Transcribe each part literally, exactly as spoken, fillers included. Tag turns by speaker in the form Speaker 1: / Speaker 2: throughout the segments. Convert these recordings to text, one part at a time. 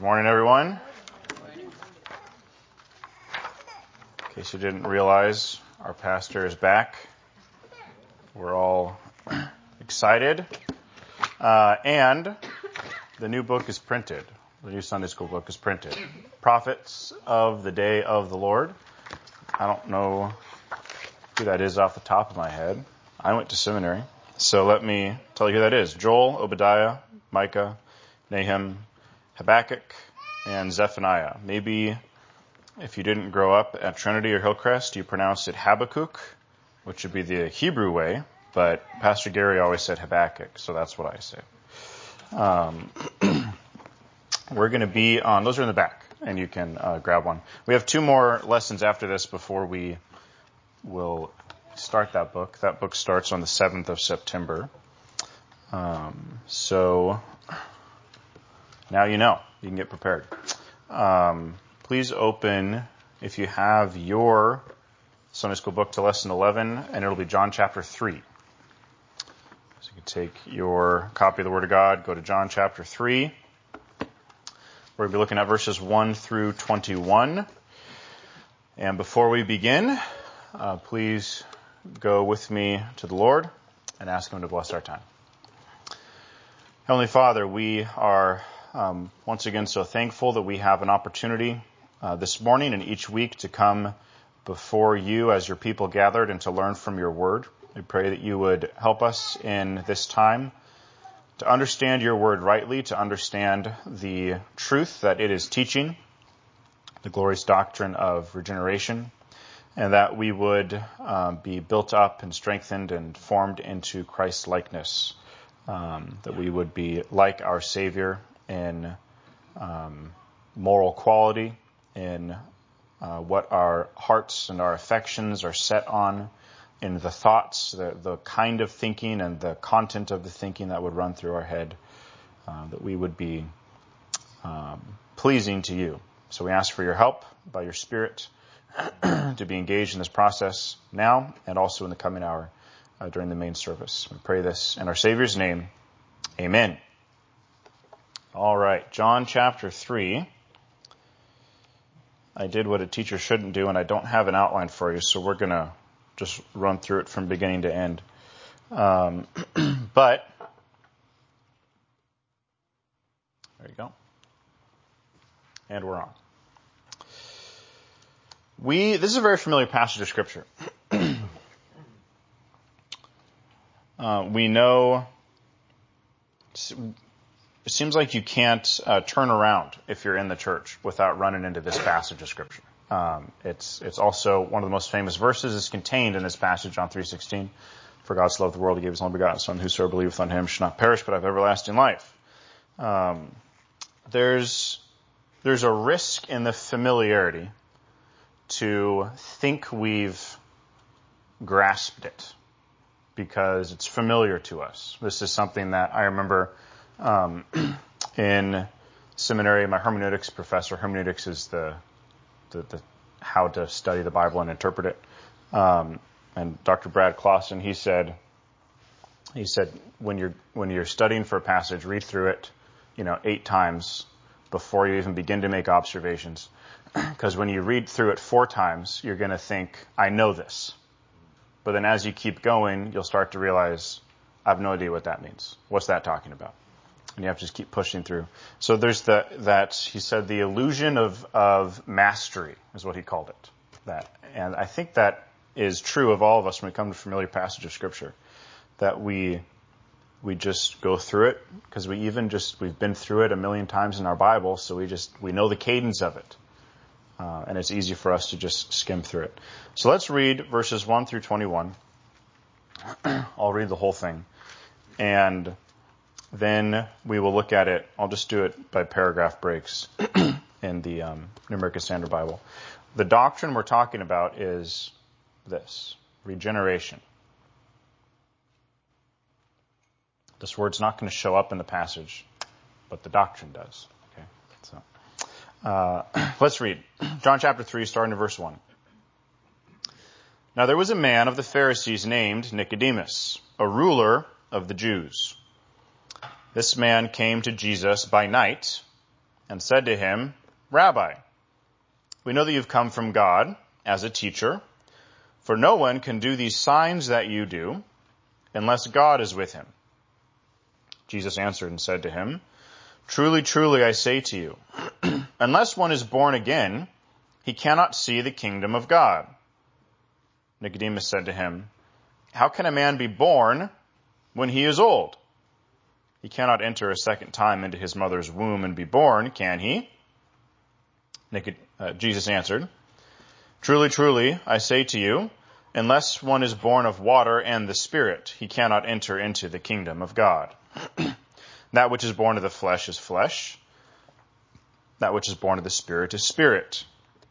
Speaker 1: Morning, everyone. In case you didn't realize, our pastor is back. We're all excited. Uh, and the new book is printed. The new Sunday school book is printed. Prophets of the Day of the Lord. I don't know who that is off the top of my head. I went to seminary. So let me tell you who that is. Joel, Obadiah, Micah, Nahum, Habakkuk, and Zephaniah. Maybe if you didn't grow up at Trinity or Hillcrest, you pronounce it Habakkuk, which would be the Hebrew way, but Pastor Gary always said Habakkuk, so that's what I say. Um, we're going to be on, those are in the back, and you can uh, grab one. We have two more lessons after this before we will start that book. That book starts on the seventh of September. Um, so now you know. You can get prepared. Um, please open, if you have your Sunday school book, to lesson eleven, and it'll be John chapter three. So you can take your copy of the Word of God, go to John chapter three. We're going to be looking at verses one through twenty-one. And before we begin, uh, please go with me to the Lord and ask Him to bless our time. Heavenly Father, we are um, once again so thankful that we have an opportunity uh, this morning and each week to come before you as your people gathered and to learn from your word. We pray that you would help us in this time to understand your word rightly, to understand the truth that it is teaching, the glorious doctrine of regeneration, and that we would um, be built up and strengthened and formed into Christ's likeness, um, that we would be like our Savior in um, moral quality, in uh, what our hearts and our affections are set on, in the thoughts, the, the kind of thinking and the content of the thinking that would run through our head, uh, that we would be um, pleasing to you. So we ask for your help by your Spirit to be engaged in this process now and also in the coming hour uh, during the main service. We pray this in our Savior's name. Amen. All right, John chapter three. I did what a teacher shouldn't do, and I don't have an outline for you, so we're going to just run through it from beginning to end. Um, but, there you go. And we're on. We, this is a very familiar passage of Scripture. uh, we know, it seems like you can't uh, turn around if you're in the church without running into this passage of Scripture. Um, it's it's also one of the most famous verses is contained in this passage, John three sixteen. For God so loved the world, He gave His only begotten Son, whosoever believeth on Him should not perish, but have everlasting life. Um, there's there's a risk in the familiarity to think we've grasped it because it's familiar to us. This is something that I remember um, in seminary. My hermeneutics professor, hermeneutics is the, the, the how to study the Bible and interpret it. Um, and Doctor Brad Clausen, he said, he said when you're when you're studying for a passage, read through it, you know, eight times before you even begin to make observations. Because when you read through it four times, you're going to think, I know this. But then as you keep going, you'll start to realize, I have no idea what that means. What's that talking about? And you have to just keep pushing through. So there's the, that, he said, the illusion of, of mastery is what he called it. That, and I think that is true of all of us when we come to a familiar passage of Scripture. That we, we just go through it, because we even just, we've been through it a million times in our Bible, so we just, we know the cadence of it. Uh, and it's easy for us to just skim through it. So let's read verses one through twenty-one. I'll read the whole thing. And then we will look at it. I'll just do it by paragraph breaks in the um, New American Standard Bible. The doctrine we're talking about is this: regeneration. This word's not going to show up in the passage, but the doctrine does. Okay, so uh, let's read John chapter three, starting in verse one. Now there was a man of the Pharisees named Nicodemus, a ruler of the Jews. This man came to Jesus by night and said to him, Rabbi, we know that you've come from God as a teacher, for no one can do these signs that you do unless God is with him. Jesus answered and said to him, Truly, truly, I say to you, unless one is born again, he cannot see the kingdom of God. Nicodemus said to him, How can a man be born when he is old? He cannot enter a second time into his mother's womb and be born, can he? Nicod- uh, Jesus answered, Truly, truly, I say to you, unless one is born of water and the Spirit, he cannot enter into the kingdom of God. That which is born of the flesh is flesh. That which is born of the Spirit is spirit.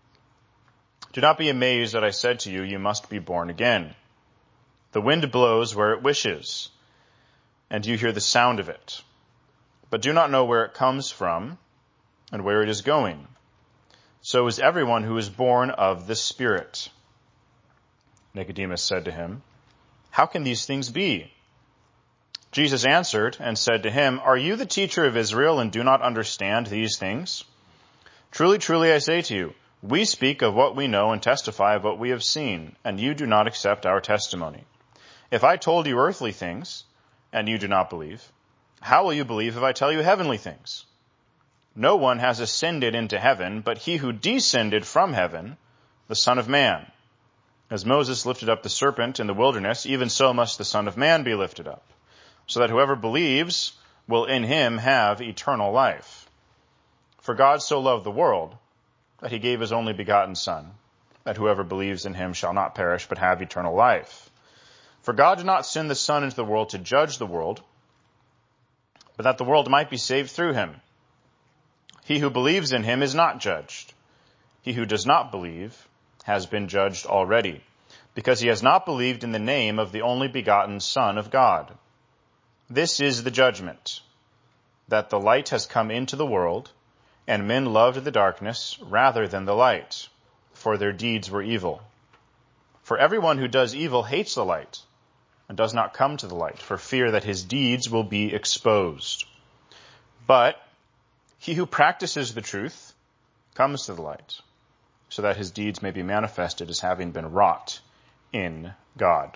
Speaker 1: Do not be amazed that I said to you, you must be born again. The wind blows where it wishes, and you hear the sound of it, but do not know where it comes from and where it is going. So is everyone who is born of the Spirit. Nicodemus said to him, How can these things be? Jesus answered and said to him, Are you the teacher of Israel and do not understand these things? Truly, truly, I say to you, we speak of what we know and testify of what we have seen, and you do not accept our testimony. If I told you earthly things, and you do not believe, how will you believe if I tell you heavenly things? No one has ascended into heaven, but he who descended from heaven, the Son of Man. As Moses lifted up the serpent in the wilderness, even so must the Son of Man be lifted up, so that whoever believes will in him have eternal life. For God so loved the world that he gave his only begotten Son, that whoever believes in him shall not perish but have eternal life. For God did not send the Son into the world to judge the world, but that the world might be saved through him. He who believes in him is not judged. He who does not believe has been judged already, because he has not believed in the name of the only begotten Son of God. This is the judgment, that the light has come into the world, and men loved the darkness rather than the light, for their deeds were evil. For everyone who does evil hates the light, and does not come to the light, for fear that his deeds will be exposed. But he who practices the truth comes to the light, so that his deeds may be manifested as having been wrought in God.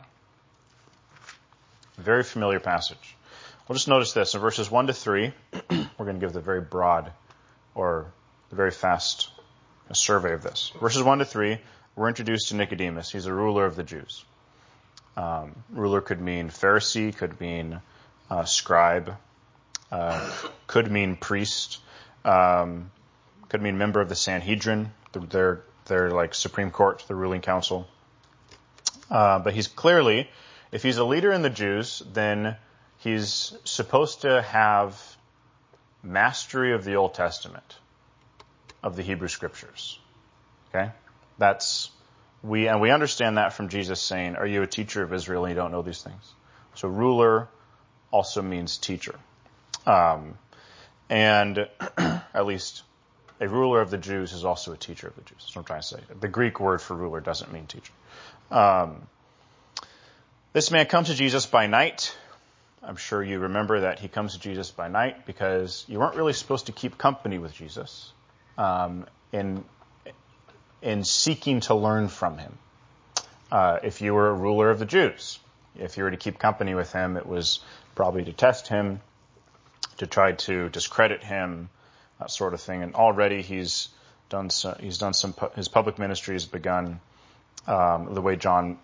Speaker 1: A very familiar passage. We'll just notice this. In verses one to three, we're going to give the very broad or the very fast survey of this. Verses one to three, we're introduced to Nicodemus. He's a ruler of the Jews. Um, ruler could mean Pharisee, could mean uh, scribe, uh, could mean priest, um, could mean member of the Sanhedrin, their their like Supreme Court, the ruling council. Uh, but he's clearly, if he's a leader in the Jews, then he's supposed to have mastery of the Old Testament, of the Hebrew Scriptures. Okay, that's we and we understand that from Jesus saying, "Are you a teacher of Israel and you don't know these things?" So ruler also means teacher, um, and at least a ruler of the Jews is also a teacher of the Jews. That's what I'm trying to say. The Greek word for ruler doesn't mean teacher. Um, this man comes to Jesus by night. I'm sure you remember that he comes to Jesus by night because you weren't really supposed to keep company with Jesus um, in in seeking to learn from him. Uh, if you were a ruler of the Jews, if you were to keep company with him, it was probably to test him, to try to discredit him, that sort of thing. And already he's done so, he's done some his public ministry has begun. Um, the way John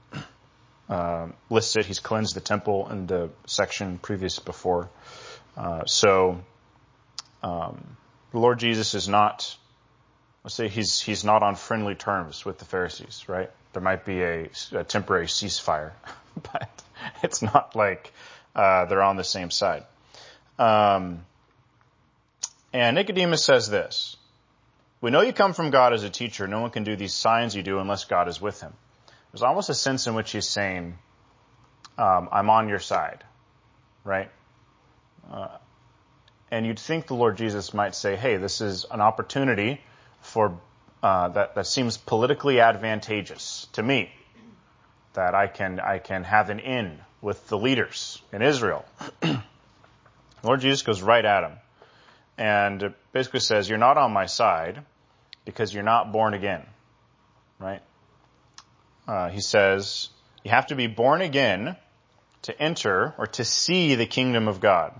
Speaker 1: uh, lists it, he's cleansed the temple in the section previous before. Uh, so um, the Lord Jesus is not, let's say he's he's not on friendly terms with the Pharisees, right? There might be a, a temporary ceasefire, but it's not like uh, they're on the same side. Um, and Nicodemus says this: "We know you come from God as a teacher. No one can do these signs you do unless God is with him." There's almost a sense in which he's saying, um, I'm on your side, right? Uh, and you'd think the Lord Jesus might say, hey, this is an opportunity for uh, that, that seems politically advantageous to me, that I can I can have an in with the leaders in Israel. The Lord Jesus goes right at him and it basically says, you're not on my side because you're not born again, right? Uh, he says, you have to be born again to enter or to see the kingdom of God.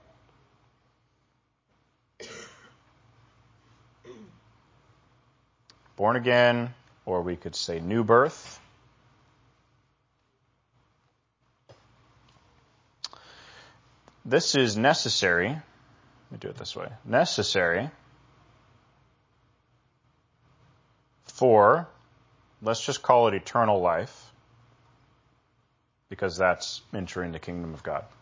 Speaker 1: Born again, or we could say new birth. This is necessary. Let me do it this way. Necessary for, let's just call it eternal life, because that's entering the kingdom of God.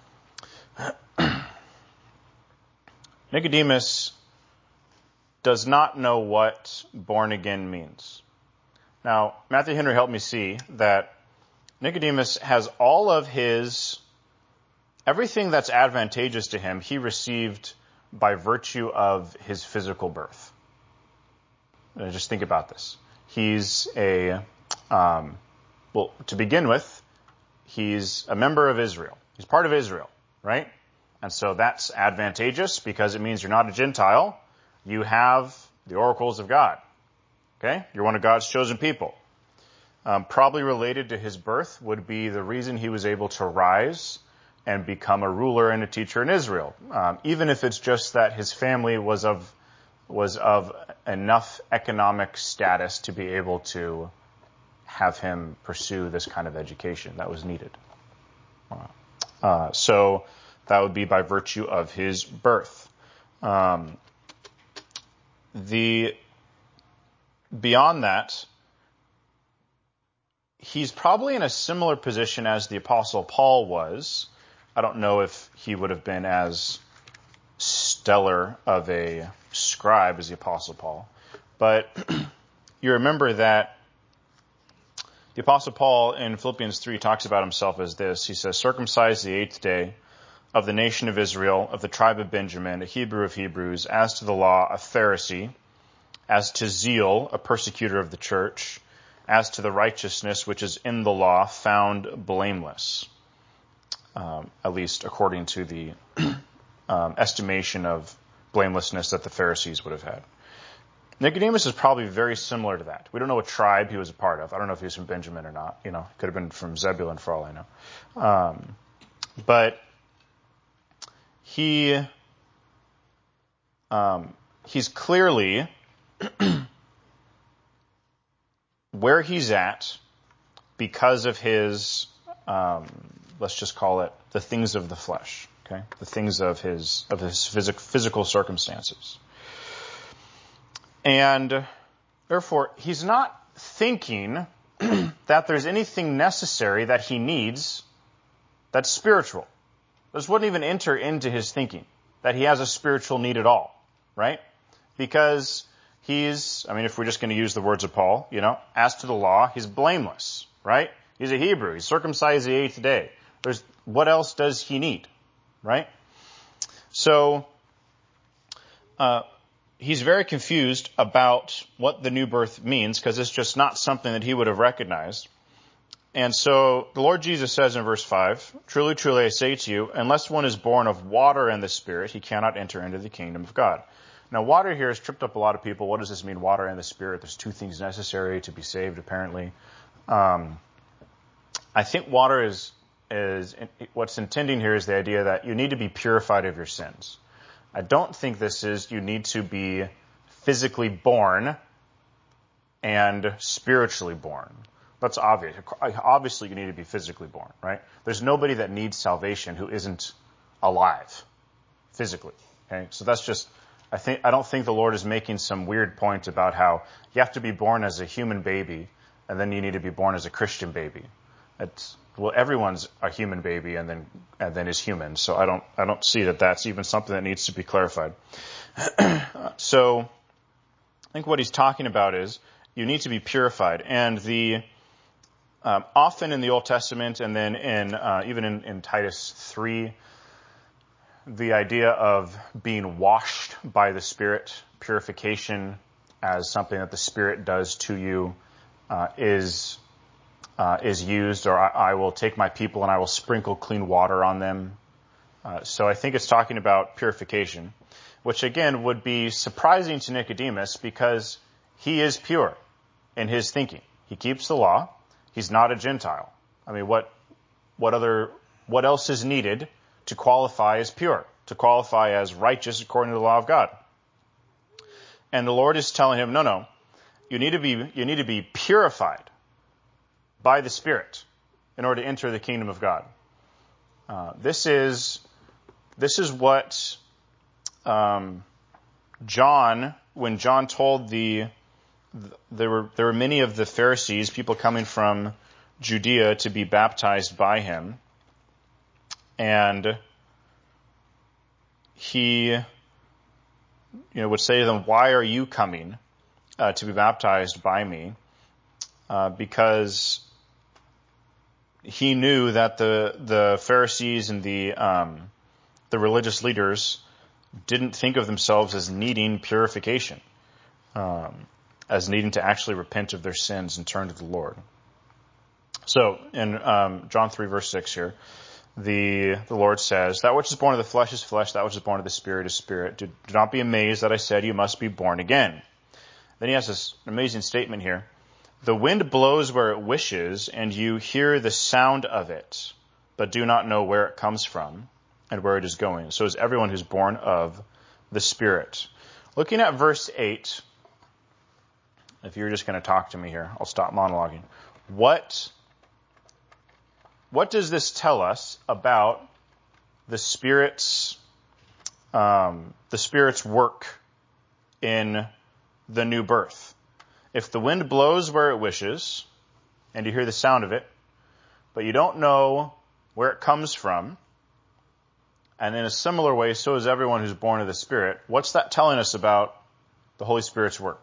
Speaker 1: Nicodemus does not know what born again means. Now, Matthew Henry helped me see that Nicodemus has all of his, everything that's advantageous to him, he received by virtue of his physical birth. And just think about this. He's a, um, well, to begin with, he's a member of Israel. He's part of Israel, right? And so that's advantageous because it means you're not a Gentile. You have the oracles of God. Okay? You're one of God's chosen people. Um, probably related to his birth would be the reason he was able to rise and become a ruler and a teacher in Israel. Um, even if it's just that his family was of was of enough economic status to be able to have him pursue this kind of education that was needed. Uh, so that would be by virtue of his birth. Um, the beyond that, he's probably in a similar position as the Apostle Paul was. I don't know if he would have been as stellar of a scribe as the Apostle Paul. But you remember that the Apostle Paul in Philippians three talks about himself as this. He says, circumcised the eighth day, of the nation of Israel, of the tribe of Benjamin, a Hebrew of Hebrews, as to the law, a Pharisee, as to zeal, a persecutor of the church, as to the righteousness which is in the law, found blameless. Um, at least according to the um, estimation of blamelessness that the Pharisees would have had. Nicodemus is probably very similar to that. We don't know what tribe he was a part of. I don't know if he was from Benjamin or not. You know, he could have been from Zebulun for all I know. Um, but he um, he's clearly where he's at because of his, um, let's just call it the things of the flesh. Okay, the things of his of his physic, physical circumstances. And therefore, he's not thinking that there's anything necessary that he needs that's spiritual. This wouldn't even enter into his thinking, that he has a spiritual need at all, right? Because he's, I mean, if we're just going to use the words of Paul, you know, as to the law, he's blameless, right? He's a Hebrew. He's circumcised the eighth day. There's, what else does he need, right? So, uh, he's very confused about what the new birth means because it's just not something that he would have recognized. And so the Lord Jesus says in verse five, truly, truly, I say to you, unless one is born of water and the Spirit, he cannot enter into the kingdom of God. Now, water here has tripped up a lot of people. What does this mean, water and the Spirit? There's two things necessary to be saved, apparently. Um, I think water is, is what's intending here is the idea that you need to be purified of your sins. I don't think this is you need to be physically born and spiritually born. That's obvious. Obviously, you need to be physically born, right? There's nobody that needs salvation who isn't alive physically. Okay, so that's just. I think I don't think the Lord is making some weird point about how you have to be born as a human baby and then you need to be born as a Christian baby. It's, well, everyone's a human baby and then and then is human. So I don't I don't see that that's even something that needs to be clarified. So I think what he's talking about is you need to be purified, and the um, often in the Old Testament and then in uh, even in, in Titus three, the idea of being washed by the Spirit, purification as something that the Spirit does to you, uh, is. Uh, is used, or I, I will take my people and I will sprinkle clean water on them. Uh, so I think it's talking about purification. which again would be surprising to Nicodemus because he is pure in his thinking. He keeps the law. He's not a Gentile. I mean, what, what other, what else is needed to qualify as pure, to qualify as righteous according to the law of God? And the Lord is telling him, no, no, you need to be, you need to be purified by the Spirit in order to enter the kingdom of God. Uh, this is, this is what, um, John, when John told the, there were, there were many of the Pharisees, people coming from Judea to be baptized by him. And he, you know, would say to them, why are you coming uh, to be baptized by me? Uh, because he knew that the the Pharisees and the um, the religious leaders didn't think of themselves as needing purification, um, as needing to actually repent of their sins and turn to the Lord. So in um, John three verse six here, the the Lord says, that which is born of the flesh is flesh, that which is born of the Spirit is spirit. Do, do not be amazed that I said you must be born again. Then he has this amazing statement here. The wind blows where it wishes, and you hear the sound of it, but do not know where it comes from and where it is going. So is everyone who's born of the Spirit. Looking at verse eight, if you're just going to talk to me here, I'll stop monologuing. What, what does this tell us about the Spirit's, um, the Spirit's work in the new birth? If the wind blows where it wishes, and you hear the sound of it, but you don't know where it comes from, and in a similar way, so is everyone who's born of the Spirit, what's that telling us about the Holy Spirit's work?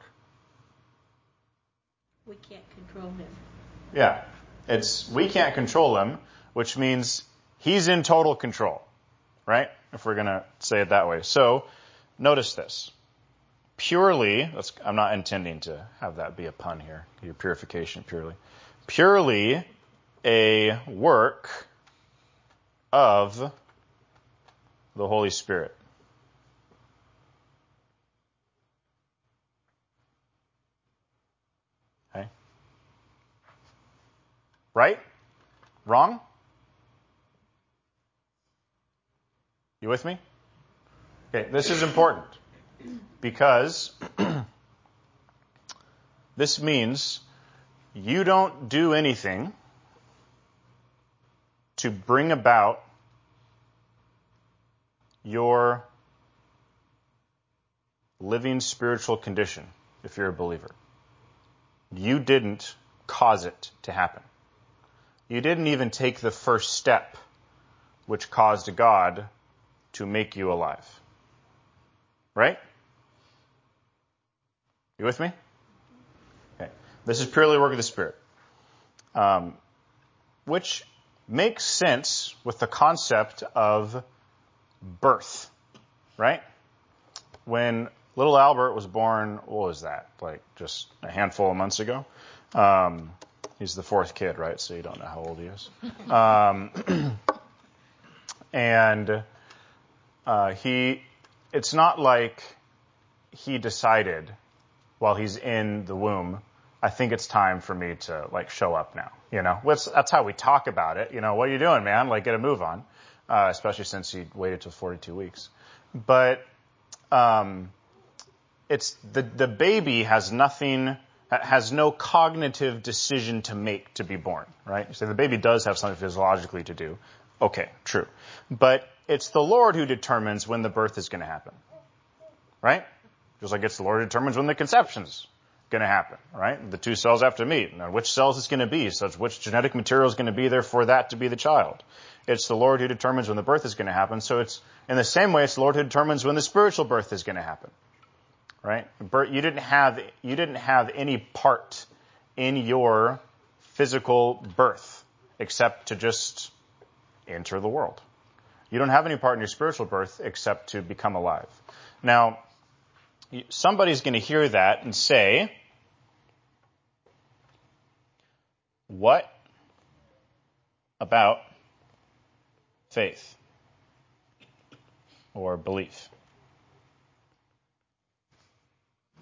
Speaker 2: We can't control him.
Speaker 1: Yeah. It's, we can't control him, which means he's in total control, right? If we're going to say it that way. So, notice this. Purely, let's, I'm not intending to have that be a pun here, your purification purely. Purely a work of the Holy Spirit. Okay? Right? Wrong? You with me? Okay, this is important because this means you don't do anything to bring about your living spiritual condition if you're a believer. You didn't cause it to happen. You didn't even take the first step which caused God to make you alive. Right? You with me? Okay. This is purely work of the Spirit. Um, which makes sense with the concept of birth. Right? When little Albert was born, what was that? Like just a handful of months ago? Um, he's the fourth kid, right? So you don't know how old he is. Um, and uh, he, it's not like he decided while he's in the womb, I think it's time for me to like show up now. You know, that's, that's how we talk about it. You know, what are you doing, man? Like get a move on. Uh, especially since he waited till forty-two weeks. But, um, it's the, the baby has nothing, has no cognitive decision to make to be born, right? So the baby does have something physiologically to do. Okay, true. But it's the Lord who determines when the birth is going to happen, right? Just like it's the Lord who determines when the conception's going to happen, right? The two cells have to meet. Now, which cells it's going to be, such which genetic material is going to be there for that to be the child. It's the Lord who determines when the birth is going to happen. So it's in the same way, it's the Lord who determines when the spiritual birth is going to happen, right? You didn't have you didn't have any part in your physical birth except to just enter the world. You don't have any part in your spiritual birth except to become alive. Now, somebody's going to hear that and say, what about faith or belief?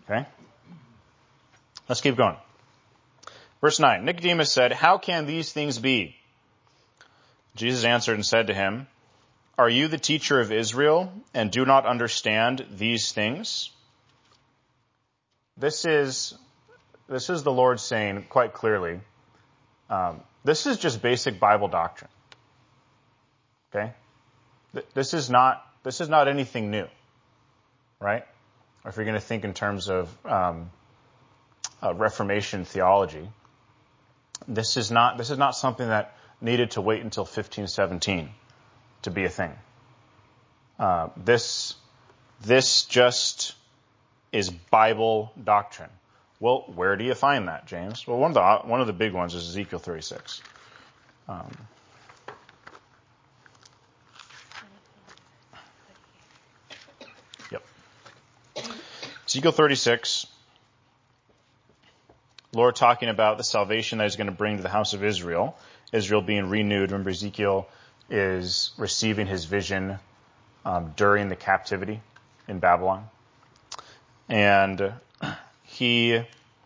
Speaker 1: Okay? Let's keep going. Verse nine, Nicodemus said, "How can these things be?" Jesus answered and said to him, "Are you the teacher of Israel and do not understand these things?" This is, this is the Lord saying quite clearly, um, this is just basic Bible doctrine. Okay? This is not, this is not anything new. Right? Or if you're going to think in terms of um, uh, Reformation theology, this is not, this is not something that needed to wait until fifteen seventeen to be a thing. Uh, this, this just is Bible doctrine. Well, where do you find that, James? Well, one of the one of the big ones is Ezekiel thirty-six. Um, yep. Ezekiel thirty-six. Lord talking about the salvation that He's going to bring to the house of Israel. Israel being renewed. Remember, Ezekiel is receiving his vision um, during the captivity in Babylon. And he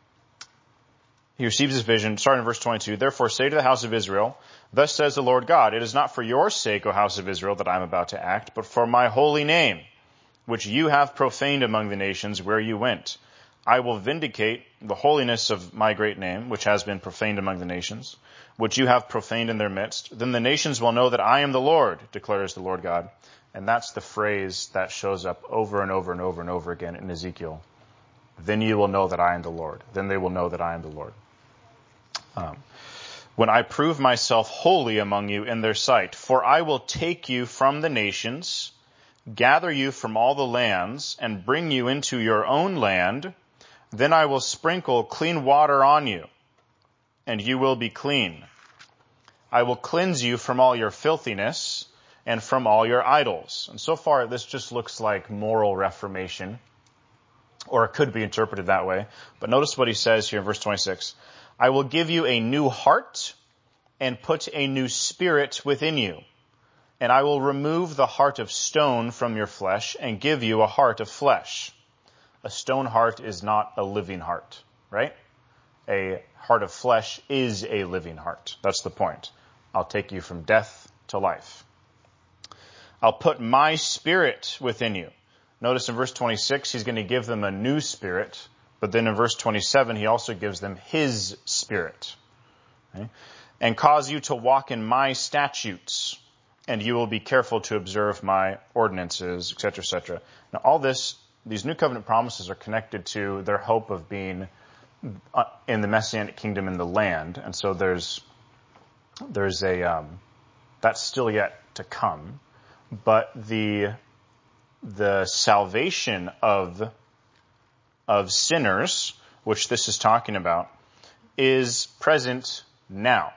Speaker 1: he receives his vision, starting in verse twenty-two. "Therefore say to the house of Israel, thus says the Lord God, it is not for your sake, O house of Israel, that I am about to act, but for my holy name, which you have profaned among the nations where you went. I will vindicate the holiness of my great name, which has been profaned among the nations, which you have profaned in their midst. Then the nations will know that I am the Lord, declares the Lord God." And that's the phrase that shows up over and over and over and over again in Ezekiel. Then you will know that I am the Lord. Then they will know that I am the Lord. Um, when I prove myself holy among you in their sight, for I will take you from the nations, gather you from all the lands, and bring you into your own land. Then I will sprinkle clean water on you, and you will be clean. I will cleanse you from all your filthiness and from all your idols. And so far, this just looks like moral reformation, or it could be interpreted that way. But notice what he says here in verse twenty-six. "I will give you a new heart and put a new spirit within you. And I will remove the heart of stone from your flesh and give you a heart of flesh." A stone heart is not a living heart, right? A heart of flesh is a living heart. That's the point. I'll take you from death to life. "I'll put my spirit within you." Notice in verse twenty-six, he's going to give them a new spirit. But then in verse twenty-seven, he also gives them his spirit. Okay? "And cause you to walk in my statutes, and you will be careful to observe my ordinances," et cetera, et cetera. Now, all this, these new covenant promises are connected to their hope of being in the Messianic kingdom in the land. And so there's, there's a, um, that's still yet to come. But the, the salvation of, of sinners, which this is talking about, is present now.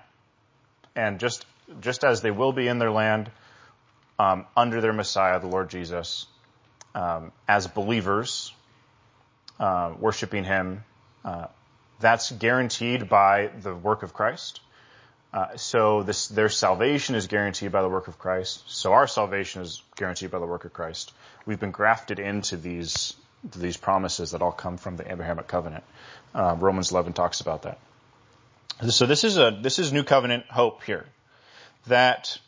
Speaker 1: And just, just as they will be in their land, um, under their Messiah, the Lord Jesus, um, as believers, uh, worshiping Him, uh, that's guaranteed by the work of Christ. Uh, so this, their salvation is guaranteed by the work of Christ. So our salvation is guaranteed by the work of Christ. We've been grafted into these, these promises that all come from the Abrahamic covenant. Uh, Romans eleven talks about that. So this is a, this is new covenant hope here, that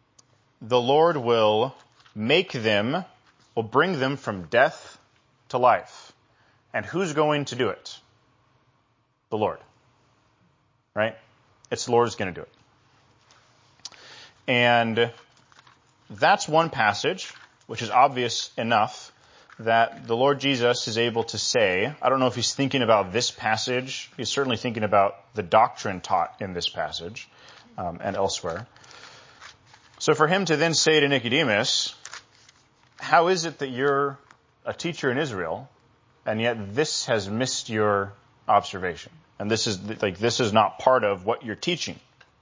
Speaker 1: the Lord will make them, will bring them from death to life. And who's going to do it? The Lord. Right? It's the Lord who's going to do it. And that's one passage, which is obvious enough that the Lord Jesus is able to say, I don't know if he's thinking about this passage. He's certainly thinking about the doctrine taught in this passage um, and elsewhere. So for him to then say to Nicodemus, how is it that you're a teacher in Israel, and yet this has missed your observation? And this is like this is not part of what you're teaching.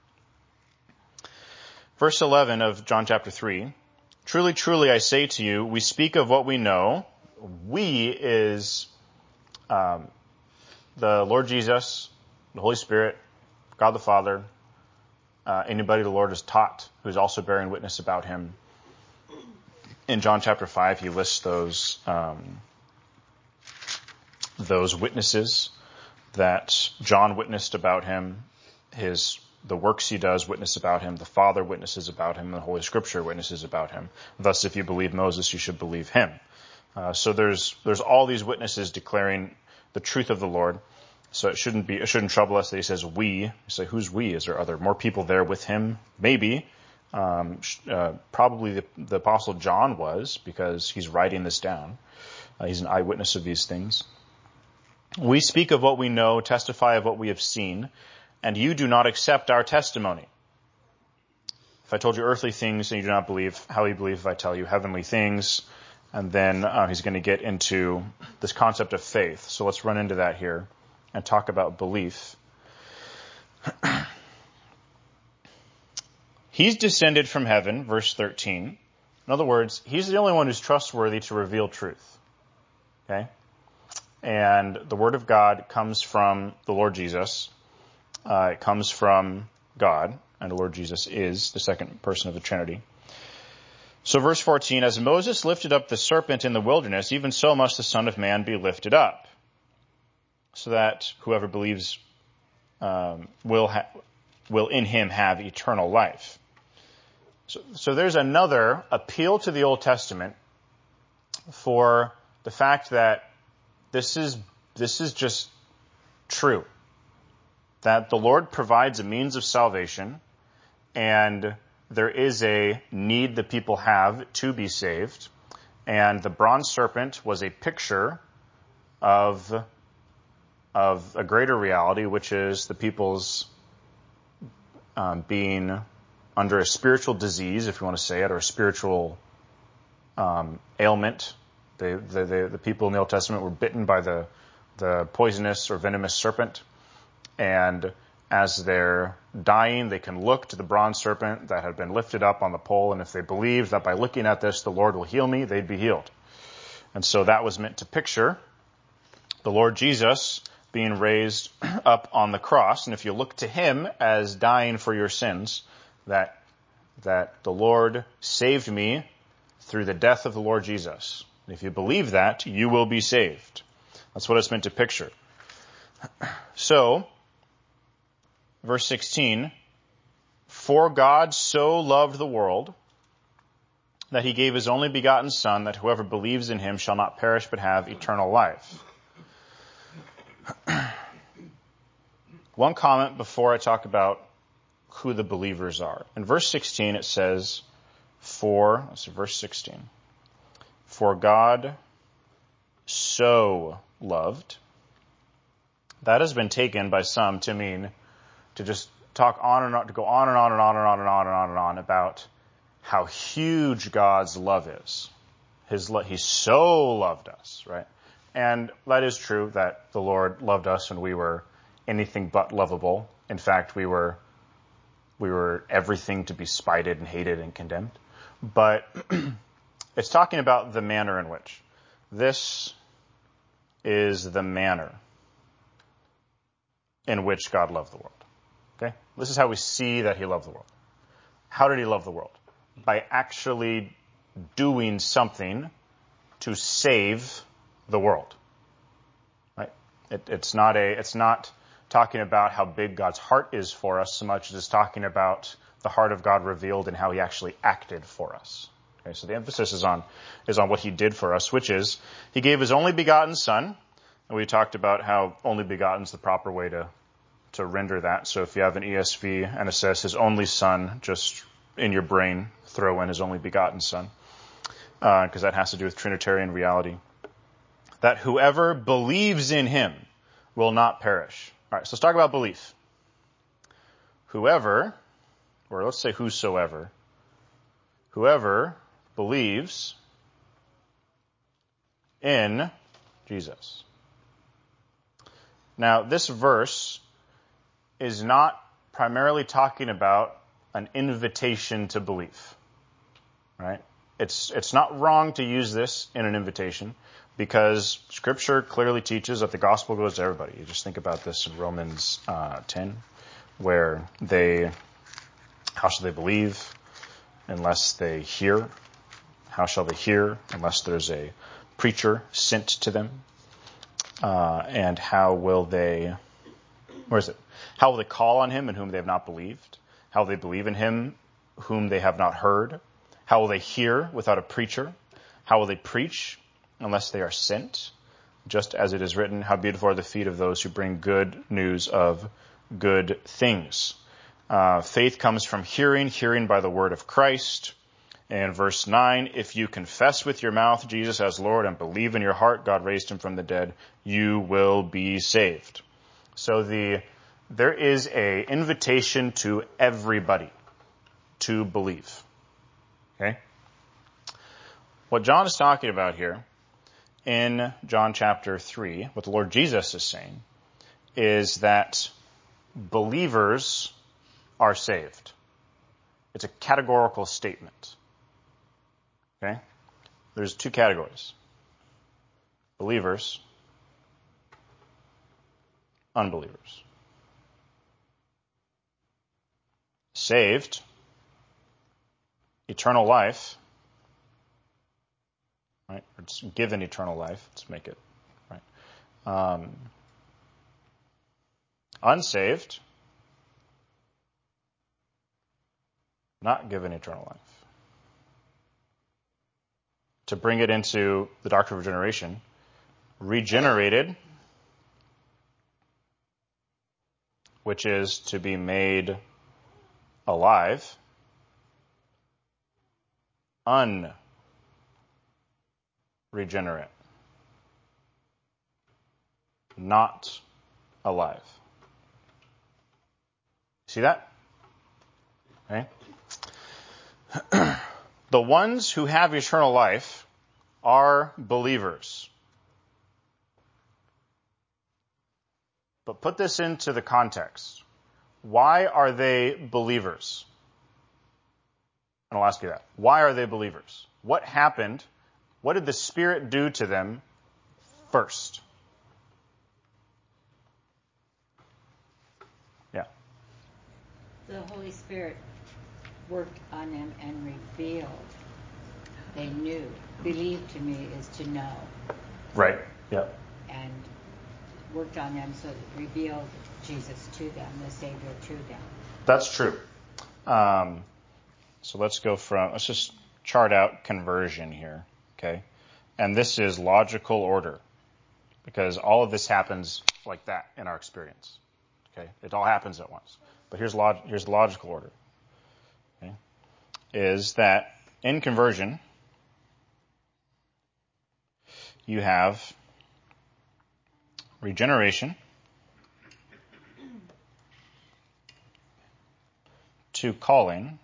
Speaker 1: Verse eleven of John chapter three. Truly, truly, I say to you, we speak of what we know. We is um, the Lord Jesus, the Holy Spirit, God the Father, uh, anybody the Lord has taught who's also bearing witness about him. In John chapter five, he lists those um, those witnesses that John witnessed about him, his the works he does witness about him, the Father witnesses about him, the Holy Scripture witnesses about him. Thus, if you believe Moses, you should believe him. Uh, so there's there's all these witnesses declaring the truth of the Lord. So it shouldn't be it shouldn't trouble us that he says we. You say, who's we? Is there other more people there with him? Maybe. Um, uh, probably the, the Apostle John was, because he's writing this down. Uh, he's an eyewitness of these things. We speak of what we know, testify of what we have seen, and you do not accept our testimony. If I told you earthly things and you do not believe, how will you believe if I tell you heavenly things? And then uh, he's going to get into this concept of faith. So let's run into that here and talk about belief. He's descended from heaven, verse thirteen. In other words, he's the only one who's trustworthy to reveal truth. Okay? And the Word of God comes from the Lord Jesus. Uh, it comes from God, and the Lord Jesus is the second person of the Trinity. So verse fourteen, as Moses lifted up the serpent in the wilderness, even so must the Son of Man be lifted up, so that whoever believes um, will ha- will in him have eternal life. So, so there's another appeal to the Old Testament for the fact that this is this is just true. That the Lord provides a means of salvation, and there is a need that people have to be saved. And the bronze serpent was a picture of, of a greater reality, which is the people's um, being under a spiritual disease, if you want to say it, or a spiritual um, ailment. They, the, the, the people in the Old Testament were bitten by the, the poisonous or venomous serpent. And as they're dying, they can look to the bronze serpent that had been lifted up on the pole. And if they believed that by looking at this, the Lord will heal me, they'd be healed. And so that was meant to picture the Lord Jesus being raised up on the cross. And if you look to him as dying for your sins, that, that the Lord saved me through the death of the Lord Jesus. And if you believe that, you will be saved. That's what it's meant to picture. So, verse sixteen, for God so loved the world that he gave his only begotten Son, that whoever believes in him shall not perish but have eternal life. One comment before I talk about who the believers are. In verse sixteen it says, for, let's see, verse sixteen, for God so loved. That has been taken by some to mean to just talk on and on, to go on and on and on and on and on and on and on about how huge God's love is. His lo- He so loved us, right? And that is true that the Lord loved us when we were anything but lovable. In fact, we were we were everything to be spited and hated and condemned. But it's talking about the manner in which. This is the manner in which God loved the world. Okay? This is how we see that he loved the world. How did he love the world? By actually doing something to save the world. Right? It, it's not a, it's not talking about how big God's heart is for us so much as it's talking about the heart of God revealed and how he actually acted for us. Okay, so the emphasis is on, is on what he did for us, which is he gave his only begotten Son. And we talked about how only begotten is the proper way to, to render that. So if you have an E S V and it says his only Son, just in your brain, throw in his only begotten Son. Because uh, that has to do with Trinitarian reality. That whoever believes in him will not perish. All right, so let's talk about belief. Whoever, or let's say whosoever, whoever believes in Jesus. Now, this verse is not primarily talking about an invitation to belief, right? It's, it's not wrong to use this in an invitation because Scripture clearly teaches that the gospel goes to everybody. You just think about this in Romans uh, ten, where they, how shall they believe unless they hear? How shall they hear unless there's a preacher sent to them? Uh, and how will they, where is it? How will they call on him in whom they have not believed? How will they believe in him whom they have not heard? How will they hear without a preacher? How will they preach unless they are sent? Just as it is written, how beautiful are the feet of those who bring good news of good things. Uh, faith comes from hearing, hearing by the word of Christ. And verse nine, if you confess with your mouth Jesus as Lord and believe in your heart God raised him from the dead, you will be saved. So the there is a invitation to everybody to believe. Okay? What John is talking about here in John chapter three, what the Lord Jesus is saying, is that believers are saved. It's a categorical statement. Okay? There's two categories. Believers, unbelievers. Saved, eternal life, right? It's given eternal life. Let's make it, right? Um, unsaved, not given eternal life. To bring it into the doctrine of regeneration, regenerated, which is to be made alive, unregenerate, not alive. See that? Okay. The ones who have eternal life are believers. But put this into the context. Why are they believers? And I'll ask you that. Why are they believers? What happened? What did the Spirit do to them first? Yeah.
Speaker 2: The Holy Spirit worked on them and revealed. They knew. Believe to me is to know.
Speaker 1: Right. Yep.
Speaker 2: And worked on them so it revealed Jesus to them, the Savior to them.
Speaker 1: That's true. Um, so let's go from, let's just chart out conversion here, okay? And this is logical order, because all of this happens like that in our experience, okay? It all happens at once. But here's log- here's the logical order, okay? Is that in conversion, you have regeneration to calling.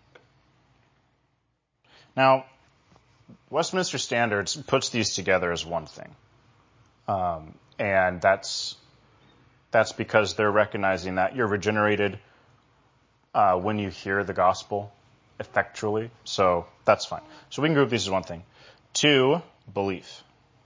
Speaker 1: Now, Westminster Standards puts these together as one thing. Um, and that's that's because they're recognizing that you're regenerated uh, when you hear the gospel effectually. So that's fine. So we can group these as one thing. Two, belief.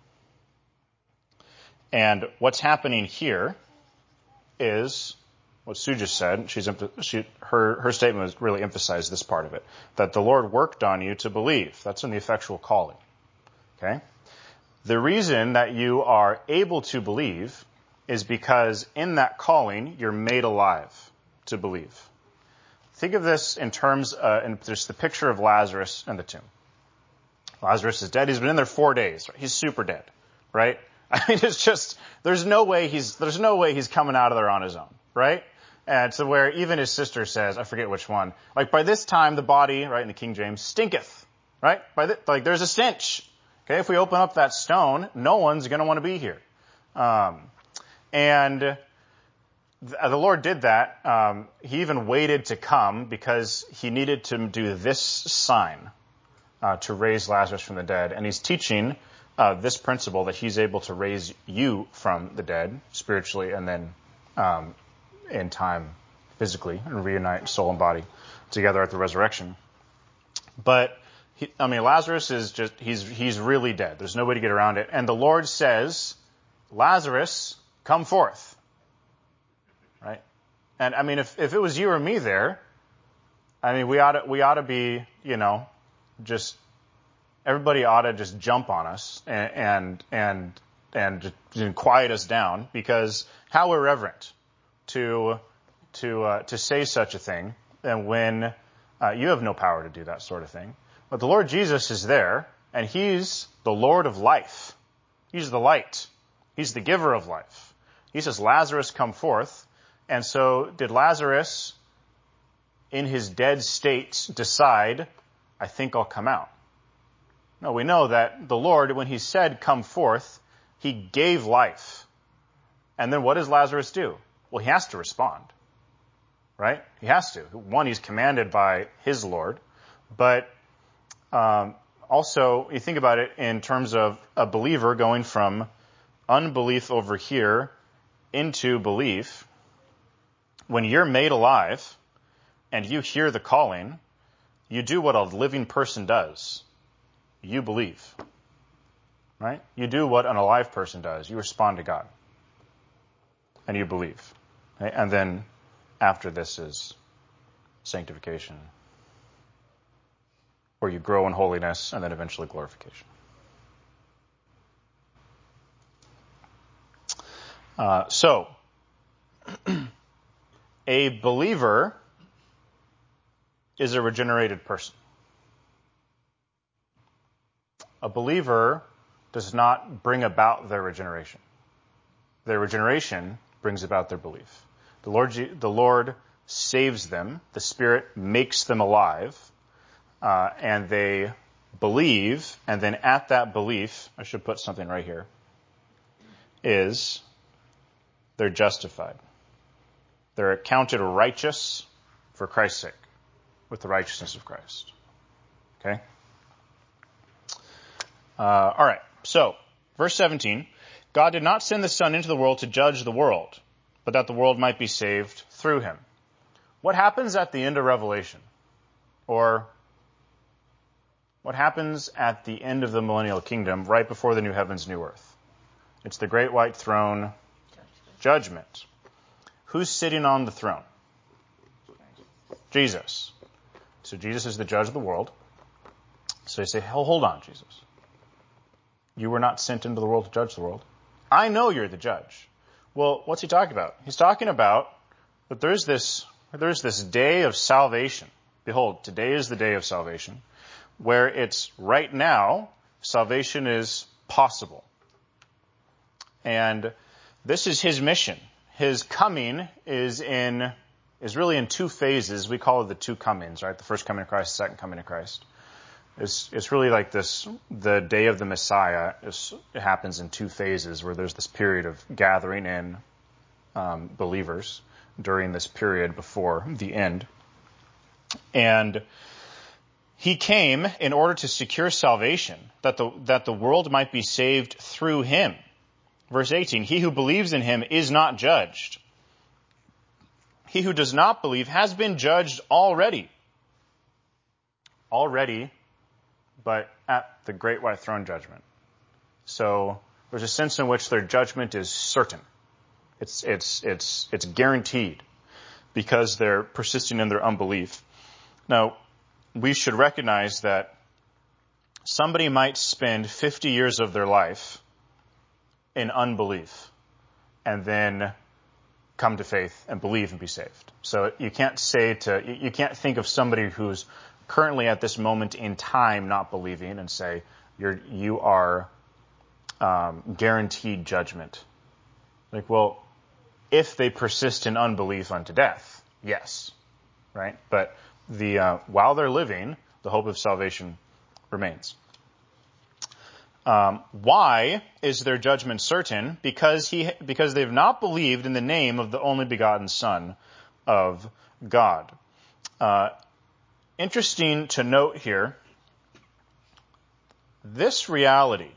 Speaker 1: And what's happening here is what Sue just said. She's she, her her statement was really emphasized this part of it, that the Lord worked on you to believe. That's in the effectual calling. Okay? The reason that you are able to believe is because in that calling you're made alive to believe. Think of this in terms, uh, and there's the picture of Lazarus in the tomb. Lazarus is dead. He's been in there four days. Right? He's super dead, right? I mean, it's just there's no way he's there's no way he's coming out of there on his own, right? And to where even his sister says, I forget which one, like by this time the body, right, in the King James, stinketh, right? By the, like there's a stench. Okay, if we open up that stone, no one's going to want to be here. Um, and th- the Lord did that. Um, he even waited to come because he needed to do this sign uh, to raise Lazarus from the dead. And he's teaching Uh, this principle that he's able to raise you from the dead spiritually and then um, in time physically and reunite soul and body together at the resurrection. But he, I mean, Lazarus is just he's he's really dead. There's no way to get around it. And the Lord says, Lazarus, come forth. Right? And I mean, if if it was you or me there, I mean, we ought to, we ought to be, you know, just. Everybody ought to just jump on us and, and and and, and quiet us down, because how irreverent to to uh, to say such a thing, and when uh, you have no power to do that sort of thing. But the Lord Jesus is there, and he's the Lord of life. He's the light. He's the giver of life. He says, Lazarus, come forth. And so did Lazarus, in his dead state, decide, I think I'll come out? No, we know that the Lord, when he said, come forth, he gave life. And then what does Lazarus do? Well, he has to respond. Right? He has to. One, he's commanded by his Lord. But um, also, you think about it in terms of a believer going from unbelief over here into belief. When you're made alive and you hear the calling, you do what a living person does. You believe. Right? You do what an alive person does. You respond to God. And you believe. Right? And then after this is sanctification, where you grow in holiness and then eventually glorification. Uh, so, a believer is a regenerated person. A believer does not bring about their regeneration. Their regeneration brings about their belief. The Lord, the Lord saves them. The Spirit makes them alive. Uh, and they believe. And then at that belief, I should put something right here, is they're justified. They're accounted righteous for Christ's sake, with the righteousness of Christ. Okay? Uh, all right. So, verse seventeen. God did not send the Son into the world to judge the world, but that the world might be saved through him. What happens at the end of Revelation? Or what happens at the end of the millennial kingdom, right before the new heavens, new earth? It's the great white throne judgment. Who's sitting on the throne? Jesus. So Jesus is the judge of the world. So you say, oh, hold on, Jesus. You were not sent into the world to judge the world. I know you're the judge. Well, what's he talking about? He's talking about that there's this, there's this day of salvation. Behold, today is the day of salvation, where it's right now, salvation is possible. And this is his mission. His coming is in, is really in two phases. We call it the two comings, right? The first coming of Christ, the second coming of Christ. It's, it's really like this, the day of the Messiah is, it happens in two phases, where there's this period of gathering in um, believers during this period before the end. And he came in order to secure salvation, that the, that the world might be saved through him. Verse eighteen, he who believes in him is not judged. He who does not believe has been judged already. Already, but at the great white throne judgment. So there's a sense in which their judgment is certain. It's, it's, it's, it's guaranteed because they're persisting in their unbelief. Now, we should recognize that somebody might spend fifty years of their life in unbelief and then come to faith and believe and be saved. So you can't say to, you can't think of somebody who's currently at this moment in time not believing and say you're, you are um, guaranteed judgment. Like, well, if they persist in unbelief unto death, yes, right? But the uh, while they're living, the hope of salvation remains. Um, why is their judgment certain? Because he, because they've not believed in the name of the only begotten Son of God. Uh, interesting to note here, this reality,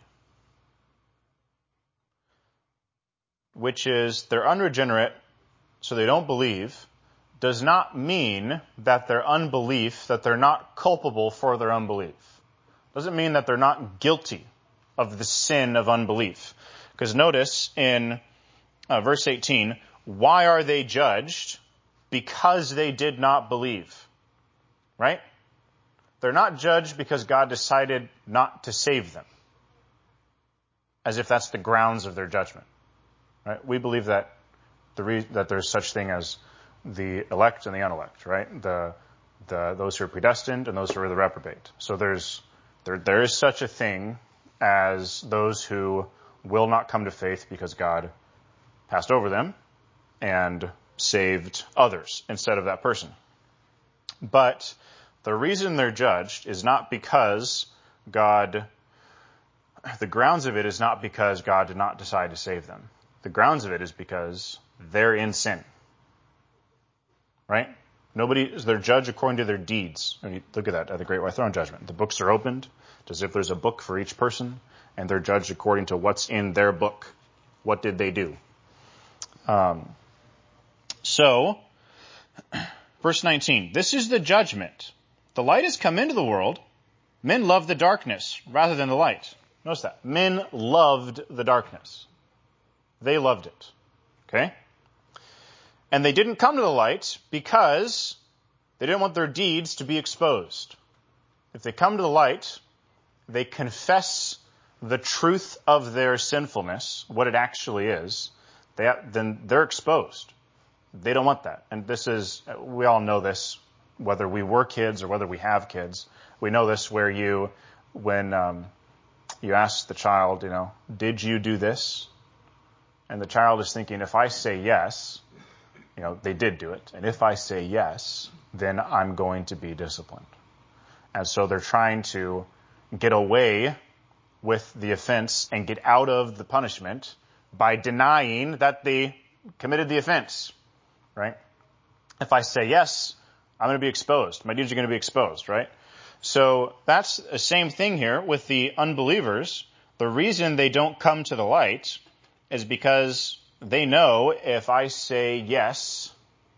Speaker 1: which is they're unregenerate, so they don't believe, does not mean that their unbelief, that they're not culpable for their unbelief. Doesn't mean that they're not guilty of the sin of unbelief. Because notice in uh, verse eighteen, why are they judged? Because they did not believe. Right? They're not judged because God decided not to save them. as if that's the grounds of their judgment. Right? We believe that the re- that there's such thing as the elect and the unelect, right? The the those who are predestined and those who are the reprobate. So there's there there is such a thing as those who will not come to faith because God passed over them and saved others instead of that person. But the reason they're judged is not because God, the grounds of it is not because God did not decide to save them. The grounds of it is because they're in sin. Right? Nobody is their judge according to their deeds. I mean, look at that, at the Great White Throne Judgment. The books are opened, as if there's a book for each person, and they're judged according to what's in their book. What did they do? Um, so, verse nineteen, this is the judgment. The light has come into the world. Men love the darkness rather than the light. Notice that. Men loved the darkness. They loved it. Okay? And they didn't come to the light because they didn't want their deeds to be exposed. If they come to the light, they confess the truth of their sinfulness, what it actually is, they, then they're exposed. They don't want that. And this is, we all know this, whether we were kids or whether we have kids. We know this where you, when um, you ask the child, you know, did you do this? And the child is thinking, if I say yes, you know, they did do it. And if I say yes, then I'm going to be disciplined. And so they're trying to get away with the offense and get out of the punishment by denying that they committed the offense, right? If I say yes, I'm going to be exposed. My deeds are going to be exposed, right? So that's the same thing here with the unbelievers. The reason they don't come to the light is because they know if I say yes,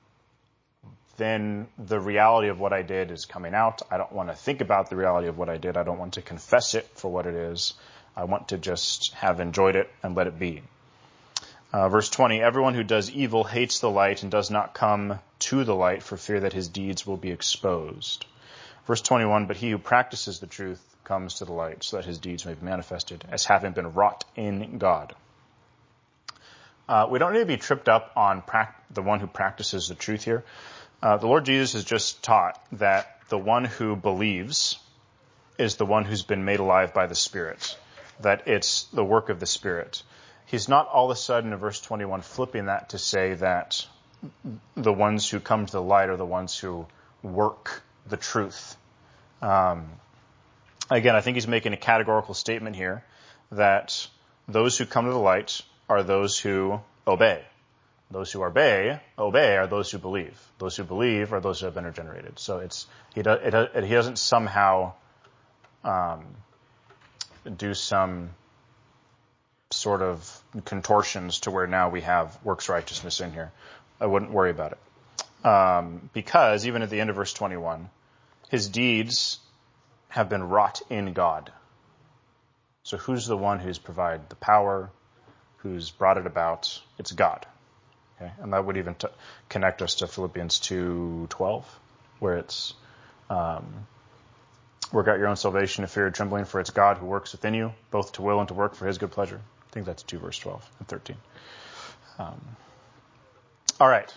Speaker 1: then the reality of what I did is coming out. I don't want to think about the reality of what I did. I don't want to confess it for what it is. I want to just have enjoyed it and let it be. Uh, verse twenty, everyone who does evil hates the light and does not come to the light for fear that his deeds will be exposed. Verse twenty-one, but he who practices the truth comes to the light so that his deeds may be manifested as having been wrought in God. Uh, we don't need to be tripped up on pra- the one who practices the truth here. Uh, the Lord Jesus has just taught that the one who believes is the one who's been made alive by the Spirit, that it's the work of the Spirit. He's not all of a sudden in verse twenty-one flipping that to say that the ones who come to the light are the ones who work the truth. Um, again, I think he's making a categorical statement here that those who come to the light are those who obey. Those who obey, obey are those who believe. Those who believe are those who have been regenerated. So it's he does it, it, he doesn't somehow um, do some sort of contortions to where now we have works righteousness in here. I wouldn't worry about it. Um, because even at the end of verse twenty-one, his deeds have been wrought in God. So who's the one who's provided the power, who's brought it about? It's God. Okay? And that would even t- connect us to Philippians two twelve, where it's um, work out your own salvation in fear and trembling, for it's God who works within you, both to will and to work for his good pleasure. I think that's two verse twelve and thirteen. Um, all right.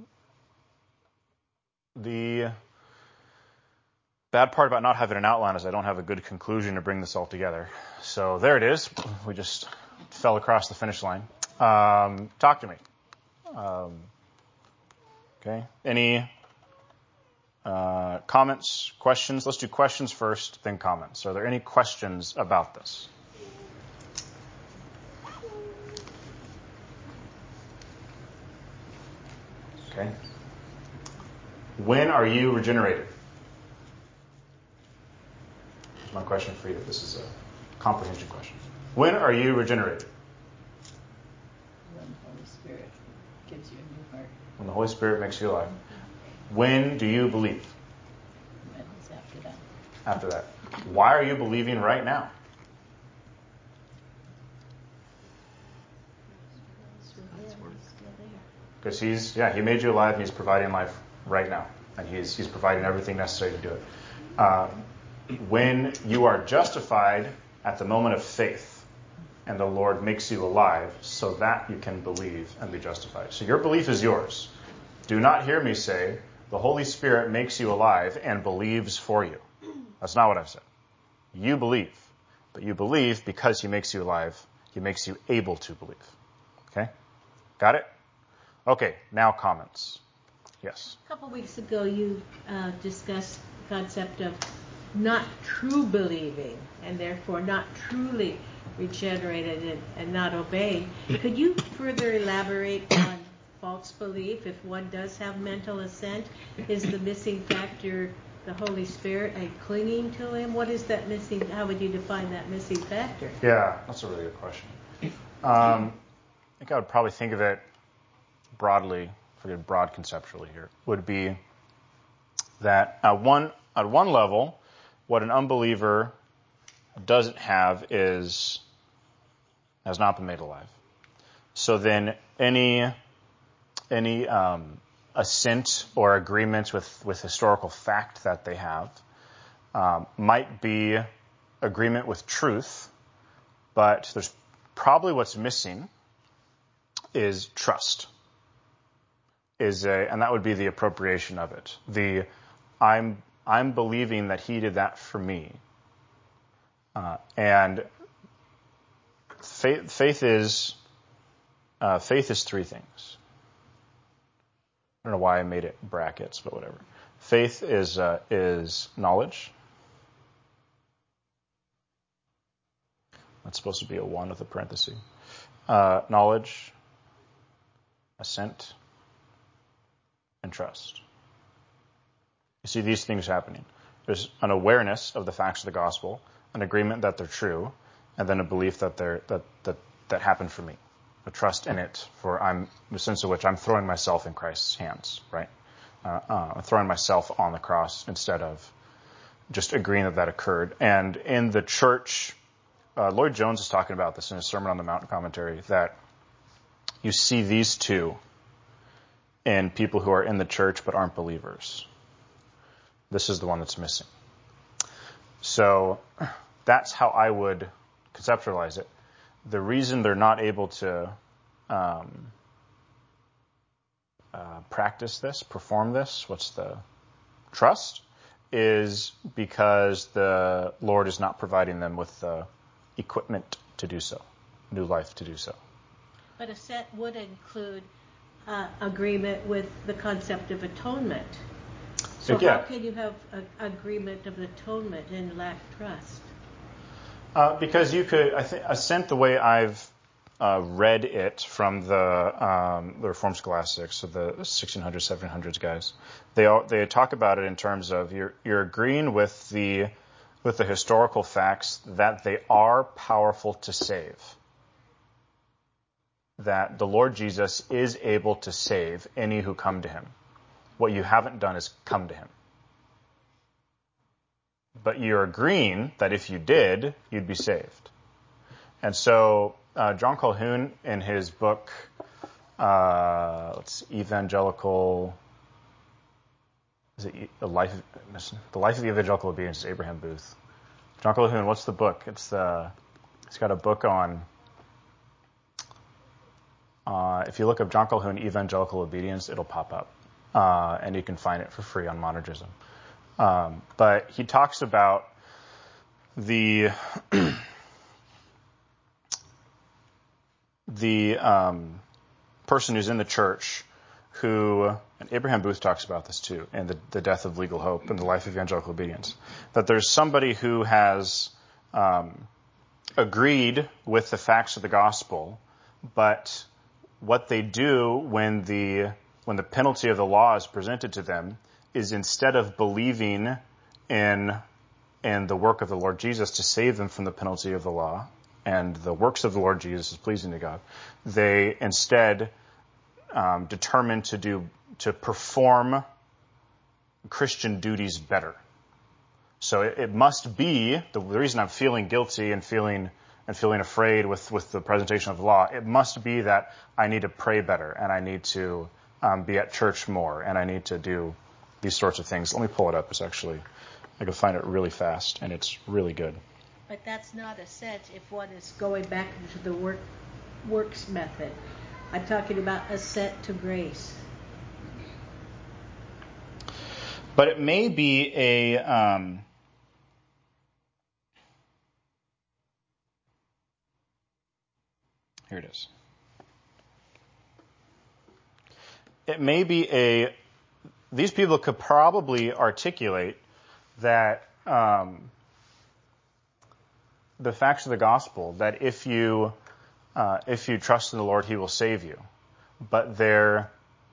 Speaker 1: The bad part about not having an outline is I don't have a good conclusion to bring this all together. So there it is. We just fell across the finish line. Um, talk to me. Um, okay. Any uh, comments, questions? Let's do questions first, then comments. Are there any questions about this? Okay. When are you regenerated? Here's my question for you. This is a comprehension question. When are you regenerated?
Speaker 3: When the Holy Spirit gives you a new heart.
Speaker 1: When the Holy Spirit makes you alive. When do you believe?
Speaker 3: When is after that?
Speaker 1: After that. Why are you believing right now? Because he's, yeah, he made you alive and he's providing life right now. And he's, he's providing everything necessary to do it. Uh, when you are justified at the moment of faith, and the Lord makes you alive so that you can believe and be justified. So your belief is yours. Do not hear me say, the Holy Spirit makes you alive and believes for you. That's not what I've said. You believe. But you believe because he makes you alive. He makes you able to believe. Okay? Got it? Okay, now comments. Yes.
Speaker 4: A couple weeks ago, you uh, discussed the concept of not true believing, and therefore not truly regenerated and, and not obeying. Could you further elaborate on false belief? If one does have mental assent, is the missing factor the Holy Spirit and clinging to him? What is that missing? How would you define that missing factor?
Speaker 1: Yeah, that's a really good question. Um, I think I would probably think of it broadly, if we did broad conceptually here, would be that at one at one level, what an unbeliever doesn't have is has not been made alive. So then any any um, assent or agreement with, with historical fact that they have um, might be agreement with truth, but there's probably what's missing is trust. Is a, and that would be the appropriation of it. The I'm I'm believing that he did that for me. Uh, and faith, faith is uh, faith is three things. I don't know why I made it brackets, but whatever. Faith is uh, is knowledge. That's supposed to be a one with a parenthesis. Uh, knowledge, assent, and trust. You see these things happening. There's an awareness of the facts of the gospel, an agreement that they're true, and then a belief that they're that that that happened for me. A trust in it, for I'm the sense of which I'm throwing myself in Christ's hands, right? Uh, uh, I'm throwing myself on the cross instead of just agreeing that that occurred. And in the church, uh, Lloyd Jones is talking about this in his Sermon on the Mount commentary, that you see these two in people who are in the church but aren't believers. This is the one that's missing. So that's how I would conceptualize it. The reason they're not able to um, uh, practice this, perform this, what's the trust, is because the Lord is not providing them with the equipment to do so, new life to do so.
Speaker 4: But assent would include uh, agreement with the concept of atonement. So
Speaker 1: yeah.
Speaker 4: how can you have an agreement of atonement and lack trust?
Speaker 1: Uh, because you could, I think, assent the way I've uh, read it from the um, the Reformed scholastics, so the sixteen hundreds, seventeen hundreds guys. They all, they talk about it in terms of you're you're agreeing with the with the historical facts that they are powerful to save. That the Lord Jesus is able to save any who come to him. What you haven't done is come to him. But you're agreeing that if you did, you'd be saved. And so uh, John Calhoun, in his book, uh, let's see, Evangelical, is it the life? Of, the Life of Evangelical Obedience is Abraham Booth. John Calhoun, what's the book? It's the. He's got a book on. Uh, if you look up John Calhoun Evangelical Obedience, it'll pop up, uh, and you can find it for free on Monergism. Um, but he talks about the the um, person who's in the church who, and Abraham Booth talks about this too, in the, the Death of Legal Hope and the Life of Evangelical Obedience, that there's somebody who has um, agreed with the facts of the gospel, but what they do when the when the penalty of the law is presented to them is instead of believing in in the work of the Lord Jesus to save them from the penalty of the law, and the works of the Lord Jesus is pleasing to God, they instead um, determine to do to perform Christian duties better. So it, it must be the, the reason I'm feeling guilty and feeling and feeling afraid with, with the presentation of the law. It must be that I need to pray better, and I need to um, be at church more, and I need to do these sorts of things. Let me pull it up. It's actually, I can find it really fast, and it's really good.
Speaker 4: But that's not assent if one is going back into the work works method. I'm talking about assent to grace.
Speaker 1: But it may be a um, here it is. It may be a these people could probably articulate that um, the facts of the gospel, that if you uh, if you trust in the Lord, He will save you. But they're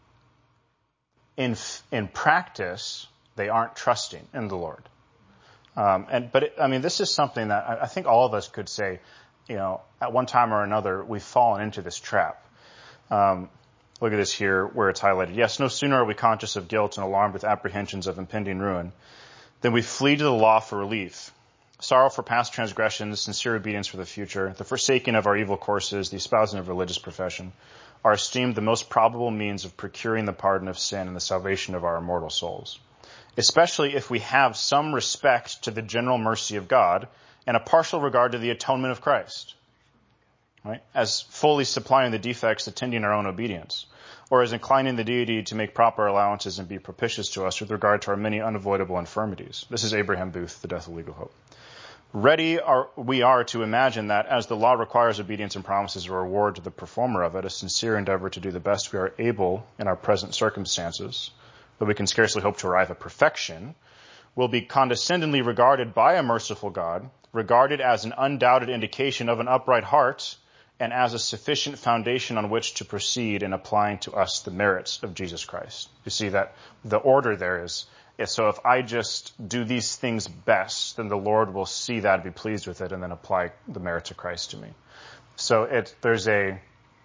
Speaker 1: in in practice, they aren't trusting in the Lord. Um, and but it, I mean, this is something that I, I think all of us could say, you know, at one time or another, we've fallen into this trap. Um, look at this here, where it's highlighted. Yes, no sooner are we conscious of guilt and alarmed with apprehensions of impending ruin, than we flee to the law for relief. Sorrow for past transgressions, sincere obedience for the future, the forsaking of our evil courses, the espousing of religious profession, are esteemed the most probable means of procuring the pardon of sin and the salvation of our immortal souls. Especially if we have some respect to the general mercy of God and a partial regard to the atonement of Christ, right? As fully supplying the defects attending our own obedience, or as inclining the deity to make proper allowances and be propitious to us with regard to our many unavoidable infirmities. This is Abraham Booth, The Death of Legal Hope. Ready are, we are to imagine that as the law requires obedience and promises a reward to the performer of it, a sincere endeavor to do the best we are able in our present circumstances, though we can scarcely hope to arrive at perfection, will be condescendingly regarded by a merciful God, regarded as an undoubted indication of an upright heart, and as a sufficient foundation on which to proceed in applying to us the merits of Jesus Christ. You see that the order there is, is so if I just do these things best, then the Lord will see that and be pleased with it and then apply the merits of Christ to me. So it, there's a,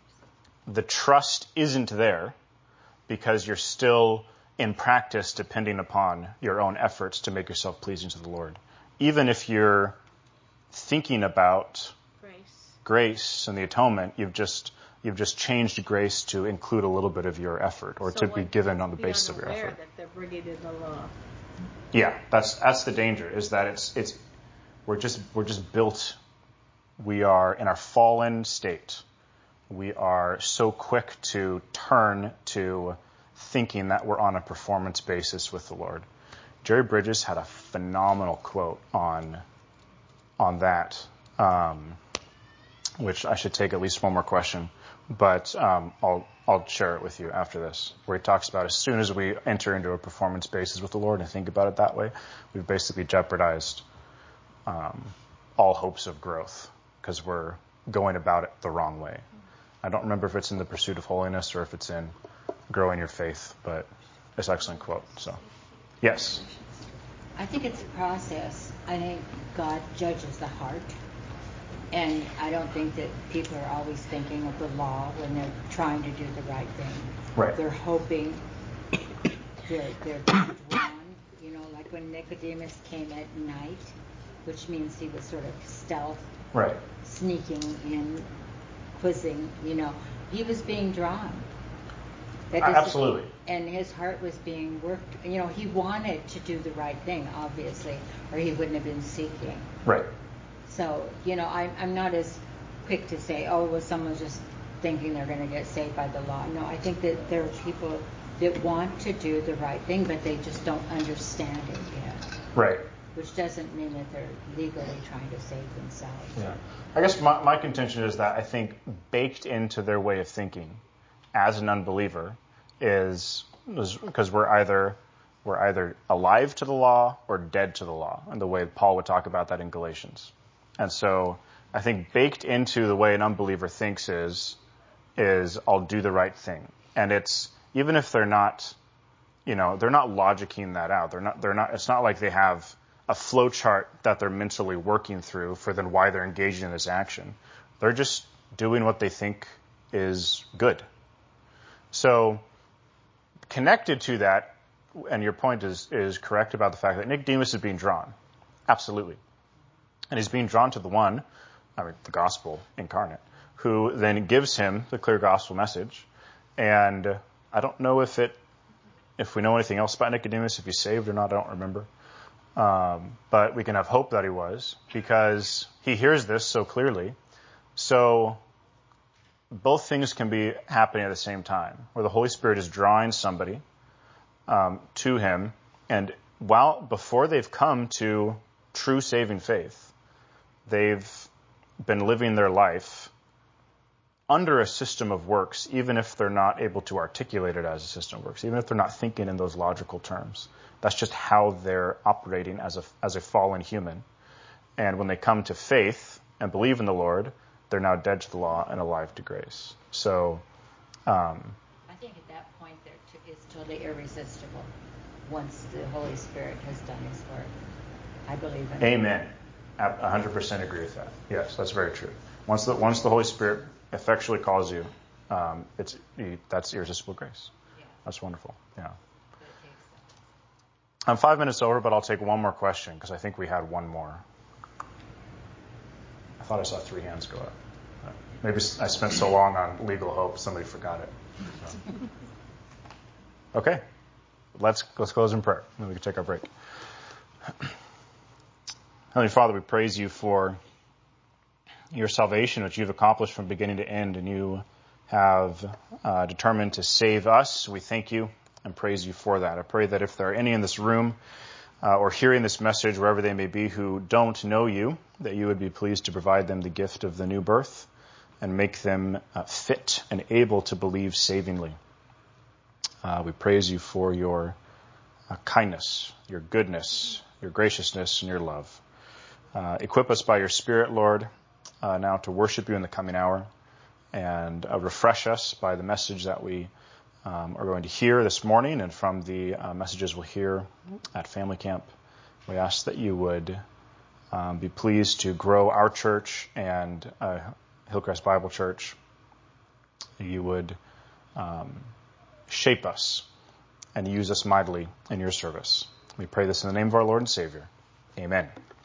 Speaker 1: the trust isn't there because you're still in practice depending upon your own efforts to make yourself pleasing to the Lord. Even if you're thinking about
Speaker 4: Grace.
Speaker 1: grace and the atonement, you've just you've just changed grace to include a little bit of your effort, or
Speaker 4: So
Speaker 1: to be
Speaker 4: one
Speaker 1: given
Speaker 4: can
Speaker 1: on the
Speaker 4: be
Speaker 1: basis of your
Speaker 4: unaware
Speaker 1: effort.
Speaker 4: that they're bringing in the law.
Speaker 1: Yeah, that's that's the danger. Is that it's it's we're just we're just built. We are in our fallen state. We are so quick to turn to thinking that we're on a performance basis with the Lord. Jerry Bridges had a phenomenal quote on on that, um, which I should take at least one more question, but um, I'll I'll share it with you after this, where he talks about as soon as we enter into a performance basis with the Lord and think about it that way, we've basically jeopardized um, all hopes of growth because we're going about it the wrong way. I don't remember if it's in The Pursuit of Holiness or if it's in Growing Your Faith, but it's an excellent quote. So, yes.
Speaker 2: I think it's a process. I think God judges the heart. And I don't think that people are always thinking of the law when they're trying to do the right thing.
Speaker 1: Right.
Speaker 2: They're hoping they're, they're being drawn. You know, like when Nicodemus came at night, which means he was sort of stealth,
Speaker 1: Right.
Speaker 2: sneaking in, quizzing, you know. He was being drawn. That
Speaker 1: Uh,
Speaker 2: doesn't-
Speaker 1: absolutely.
Speaker 2: And his heart was being worked. You know, he wanted to do the right thing, obviously, or he wouldn't have been seeking.
Speaker 1: Right.
Speaker 2: So, you know, I, I'm not as quick to say, oh, well, someone's just thinking they're going to get saved by the law. No, I think that there are people that want to do the right thing, but they just don't understand it yet.
Speaker 1: Right.
Speaker 2: Which doesn't mean that they're legally trying to save themselves.
Speaker 1: Yeah. I guess my, my contention is that I think baked into their way of thinking as an unbeliever is because we're either we're either alive to the law or dead to the law, and the way Paul would talk about that in Galatians. And so I think baked into the way an unbeliever thinks is is I'll do the right thing. And it's even if they're not, you know, they're not logicking that out. They're not they're not it's not like they have a flow chart that they're mentally working through for then why they're engaging in this action. They're just doing what they think is good. So connected to that, and your point is is correct about the fact that Nicodemus is being drawn. Absolutely. And he's being drawn to the one, I mean, the gospel incarnate, who then gives him the clear gospel message. And I don't know if it, if we know anything else about Nicodemus, if he's saved or not, I don't remember. Um, but we can have hope that he was, because he hears this so clearly. So both things can be happening at the same time, where the Holy Spirit is drawing somebody um, to him, and while before they've come to true saving faith, they've been living their life under a system of works, even if they're not able to articulate it as a system of works, even if they're not thinking in those logical terms. That's just how they're operating as a, as a fallen human. And when they come to faith and believe in the Lord, they're now dead to the law and alive to grace. So, um,
Speaker 2: I think at that point there t- it's totally irresistible once the Holy Spirit has done his work. I believe in it.
Speaker 1: Amen. I one hundred percent agree with that. Yes, that's very true. Once the once the Holy Spirit effectually calls you, um, it's that's irresistible grace.
Speaker 2: Yeah.
Speaker 1: That's wonderful. Yeah.
Speaker 2: But it takes that.
Speaker 1: I'm five minutes over, but I'll take one more question because I think we had one more. I thought I saw three hands go up. Maybe I spent so long on legal hope, somebody forgot it. So. Okay, let's let's close in prayer, and then we can take our break. Heavenly Father, we praise you for your salvation, which you've accomplished from beginning to end, and you have uh, determined to save us. We thank you and praise you for that. I pray that if there are any in this room uh, or hearing this message, wherever they may be, who don't know you, that you would be pleased to provide them the gift of the new birth and make them uh, fit and able to believe savingly. Uh, we praise you for your uh, kindness, your goodness, your graciousness, and your love. Uh, equip us by your Spirit, Lord, uh, now to worship you in the coming hour, and uh, refresh us by the message that we um, are going to hear this morning and from the uh, messages we'll hear at Family Camp. We ask that you would um, be pleased to grow our church and uh, Hillcrest Bible Church. You would um, shape us and use us mightily in your service. We pray this in the name of our Lord and Savior. Amen.